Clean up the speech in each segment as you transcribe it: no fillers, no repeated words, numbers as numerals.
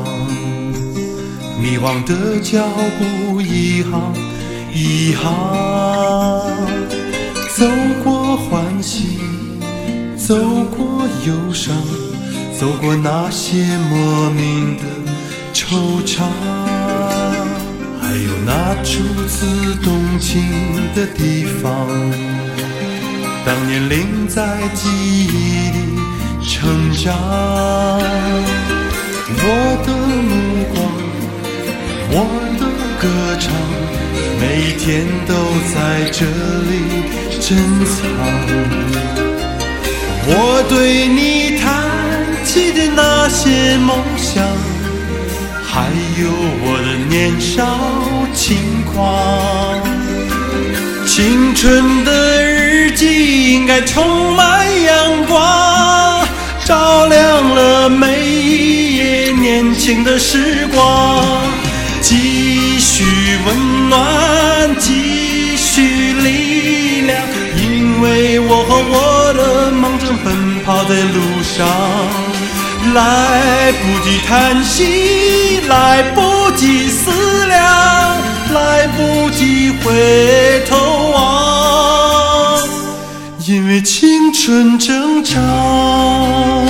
迷惘的脚步一行一行，走过欢喜，走过忧伤，走过那些莫名的惆怅，还有那初次动情的地方，当年龄在记忆里成长。我的目光，我的歌唱，每一天都在这里珍藏。我对你弹起的那些梦想，还有我的年少轻狂。青春的日记应该充满阳光，照亮了每一页年轻的时光。继续温暖，继续力量，因为我和我的梦正奔跑在路上。来不及叹息，来不及思量，来不及回头望，因为青春正长。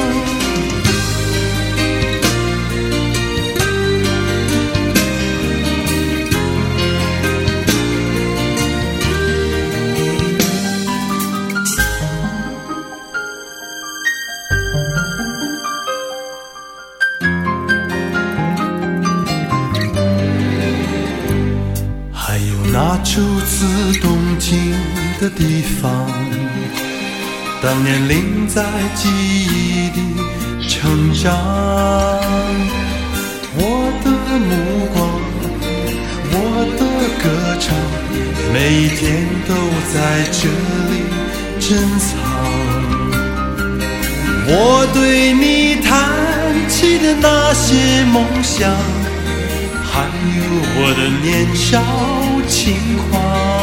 那初次动情的地方，当年龄在记忆里成长。我的目光，我的歌唱，每一天都在这里珍藏。我对你弹起的那些梦想，还有我的年少轻狂。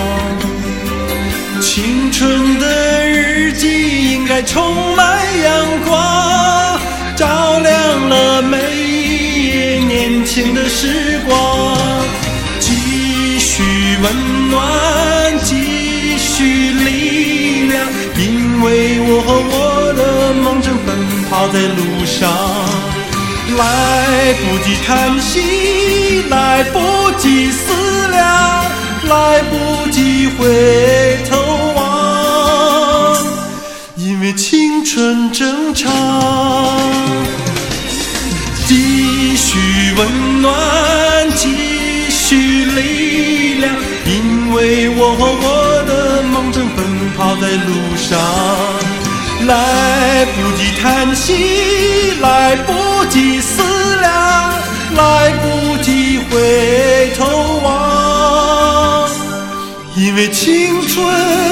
青春的日记应该充满阳光，照亮了每一页年轻的时光。继续温暖，继续力量，因为我和我的梦正奔跑在路上。来不及叹息，来不及思量，来不及回头望，因为青春正长。继续温暖，继续力量，因为我和我的梦正奔跑在路上。来不及叹息，来不及思量，来不及回头望，因为青春